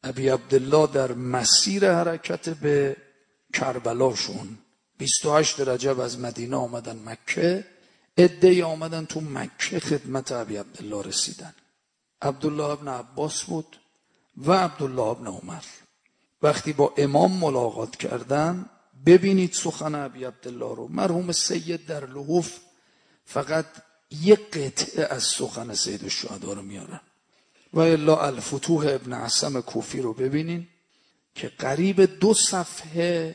ابی عبدالله در مسیر حرکت به کربلاشون 28 رجب از مدینه آمدن مکه. عده‌ای آمدن تو مکه خدمت ابی عبدالله رسیدن. عبدالله ابن عباس بود و عبدالله ابن عمر. وقتی با امام ملاقات کردن، ببینید سخن ابی عبدالله رو. مرحوم سید در لحوف فقط یک قطعه از سخن سید الشهدا رو میارن و الا الفتوح ابن عصم کوفی رو ببینین که قریب 2 صفحه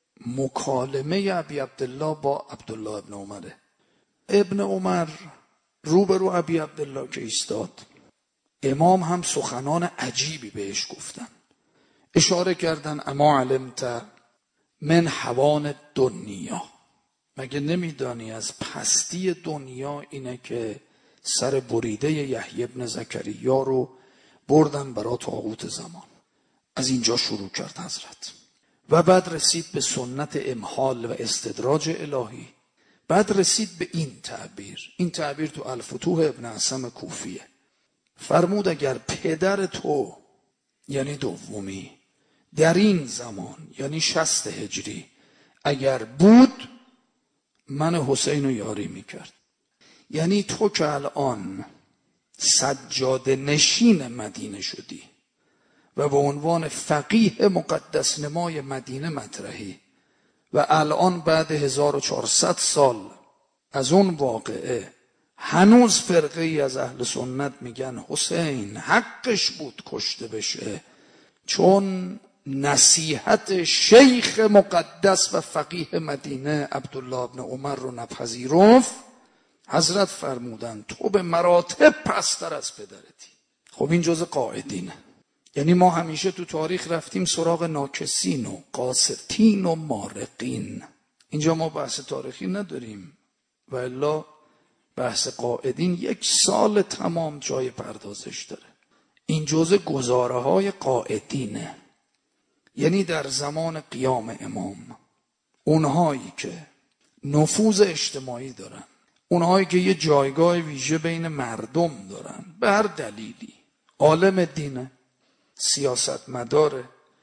مکالمه ابی عبدالله با عبدالله ابن عمره. ابن عمر روبرو ابی عبدالله که ایستاد، امام هم سخنان عجیبی بهش گفتن. اشاره کردن اما علمت من حوان دنیا، مگه نمیدانی از پستی دنیا اینه که سر بریده یحیی ابن زکریا رو بردن برای طاغوت زمان. از اینجا شروع کرد حضرت و بعد رسید به سنت امحال و استدراج الهی. بعد رسید به این تعبیر. این تعبیر تو الفتوح ابن عصم کوفیه. فرمود اگر پدر تو یعنی دومی در این زمان یعنی 60 هجری اگر بود، من حسین رو یاری میکرد. یعنی تو که الان سجاده نشین مدینه شدی و به عنوان فقیه مقدس نمای مدینه مطرحی و الان بعد 1400 سال از اون واقعه هنوز فرقه ای از اهل سنت میگن حسین حقش بود کشته بشه، چون نصیحت شیخ مقدس و فقیه مدینه عبدالله ابن عمر رو نپذیرفت. حضرت فرمودن تو به مراتب پستر از پدرتی. خب این جزء قاعدینه. یعنی ما همیشه تو تاریخ رفتیم سراغ ناکسین و قاسطین و مارقین. اینجا ما بحث تاریخی نداریم و الا بحث قاعدین 1 سال تمام جای پردازش داره. این جزء گزاره های قاعدینه. یعنی در زمان قیام امام اونهایی که نفوذ اجتماعی دارن، اونهایی که یه جایگاه ویژه بین مردم دارن به هر دلیلی، عالم دینه، سیاستمداره،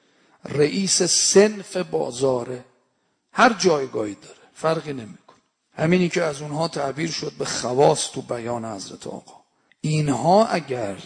رئیس صنف بازاره، هر جایگاهی داره، فرقی نمیکنه. همینی که از اونها تعبیر شد به خواص تو بیان حضرت آقا. اینها اگر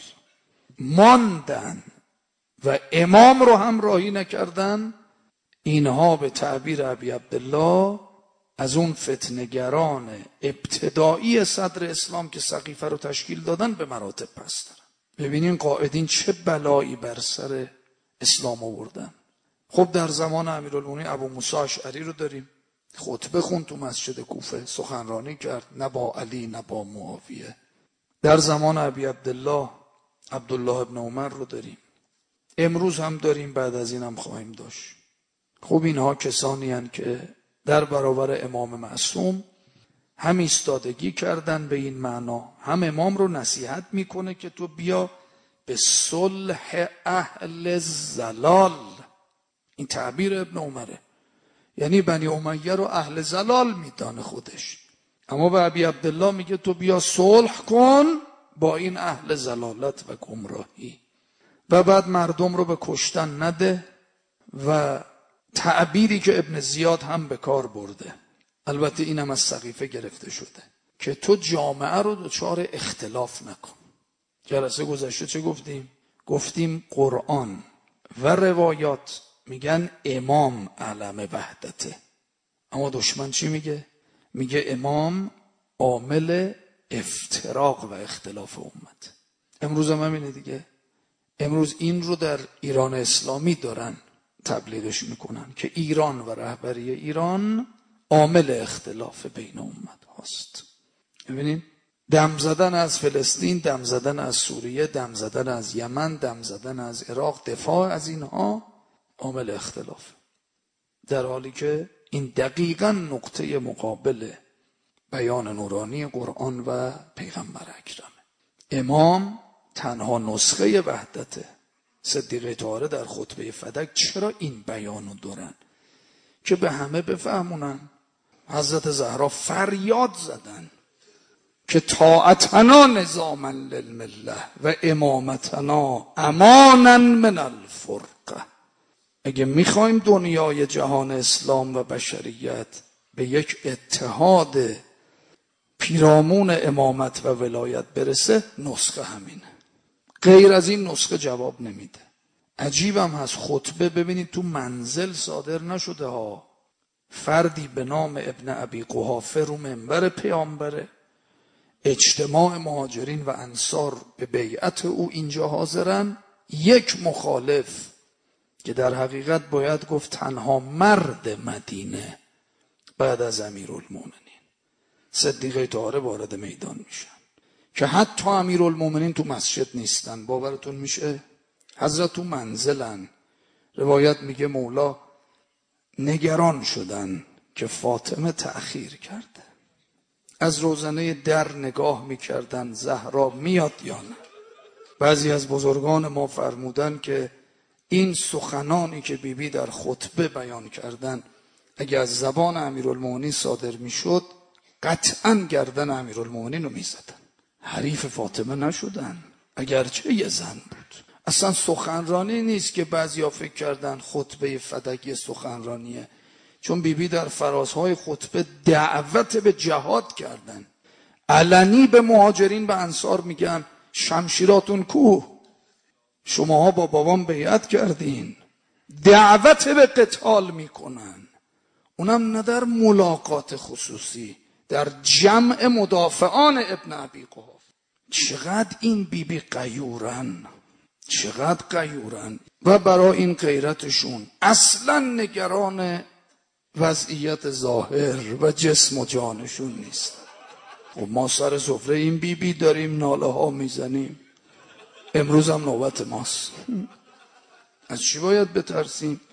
ماندن و امام رو همراهی نکردن، اینها به تعبیر ابی عبدالله از اون فتنه‌گران ابتدایی صدر اسلام که سقیفه رو تشکیل دادن به مراتب پسترن. ببینین قائدین چه بلایی بر سر اسلام آوردن. خب در زمان امیرالمومنین ابو موسی اشعری رو داریم، خطبه خوند تو مسجد کوفه، سخنرانی کرد، نه با علی نه با معاویه. در زمان ابی عبدالله عبدالله ابن عمر رو داریم، امروز هم داریم، بعد از این هم خواهیم داشت. خب اینها کسانی هستند که در برابر امام معصوم هم ایستادگی کردن به این معنا، هم امام رو نصیحت میکنه که تو بیا به صلح اهل زلال. این تعبیر ابن عمره، یعنی بنی امیه رو اهل زلال میدانه خودش، اما به ابی عبدالله میگه تو بیا صلح کن با این اهل زلالت و گمراهی و بعد مردم رو به کشتن نده. و تعبیری که ابن زیاد هم به کار برده، البته اینم از سقیفه گرفته شده، که تو جامعه رو دچار اختلاف نکن. جلسه گذشته چه گفتیم؟ گفتیم قرآن و روایات میگن امام علم وحدته، اما دشمن چی میگه؟ میگه امام عامل افتراق و اختلاف امت. امروز هم همینه دیگه. امروز این رو در ایران اسلامی دارن تبلیغش میکنن که ایران و رهبری ایران عامل اختلاف بین امت هاست. ببینید، دم زدن از فلسطین، دم زدن از سوریه، دم زدن از یمن، دم زدن از عراق، دفاع از اینها عامل اختلاف، در حالی که این دقیقاً نقطه مقابل بیان نورانی قرآن و پیغمبر اکرم. امام تنها نسخه وحدته. صدیقه طاهره در خطبه فدک چرا این بیانو دارن؟ که به همه بفهمونن. حضرت زهرا فریاد زدن که طاعتنا نظاما للمله و امامتنا امانا من الفرات. اگه میخوایم دنیای جهان اسلام و بشریت به یک اتحاد پیرامون امامت و ولایت برسه، نسخه همینه. غیر از این نسخه جواب نمیده. عجیبم هست خطبه ببینید تو منزل صادر نشده ها. فردی به نام ابن ابی قحافه رو منبر پیامبره، اجتماع مهاجرین و انصار به بیعت او اینجا حاضرن، یک مخالف که در حقیقت باید گفت تنها مرد مدینه بعد از امیرالمومنین، صدیقه طاهره وارد میدان میشن که حتی امیرالمومنین تو مسجد نیستن. باورتون میشه؟ حضرت تو منزلن. روایت میگه مولا نگران شدن که فاطمه تأخیر کرده، از روزنه در نگاه میکردن زهرا میاد یا نه. بعضی از بزرگان ما فرمودن که این سخنانی که بیبی در خطبه بیان کردن اگه از زبان امیرالمومنین صادر میشد قطعا گردن امیرالمومنین رو میزدن. حریف فاطمه نشدن اگرچه یه زن بود. اصلا سخنرانی نیست که بعضیا فکر کردن خطبه فدکی سخنرانیه، چون بیبی در فرازهای خطبه دعوت به جهاد کردن. علنی به مهاجرین و انصار میگن شمشیراتون کو؟ شماها با بابام بیعت کردین. دعوت به قتال میکنن، اونم نه در ملاقات خصوصی، در جمع مدافعان ابن ابی قحافه. چقدر این بیبی غیورن، چقدر غیورن. و برای این غیرتشون اصلا نگران وضعیت ظاهر و جسم و جانشون نیست. و ما سر سفره این بیبی داریم ناله ها میزنیم. امروز هم نوبت ماست. از چی باید بترسیم؟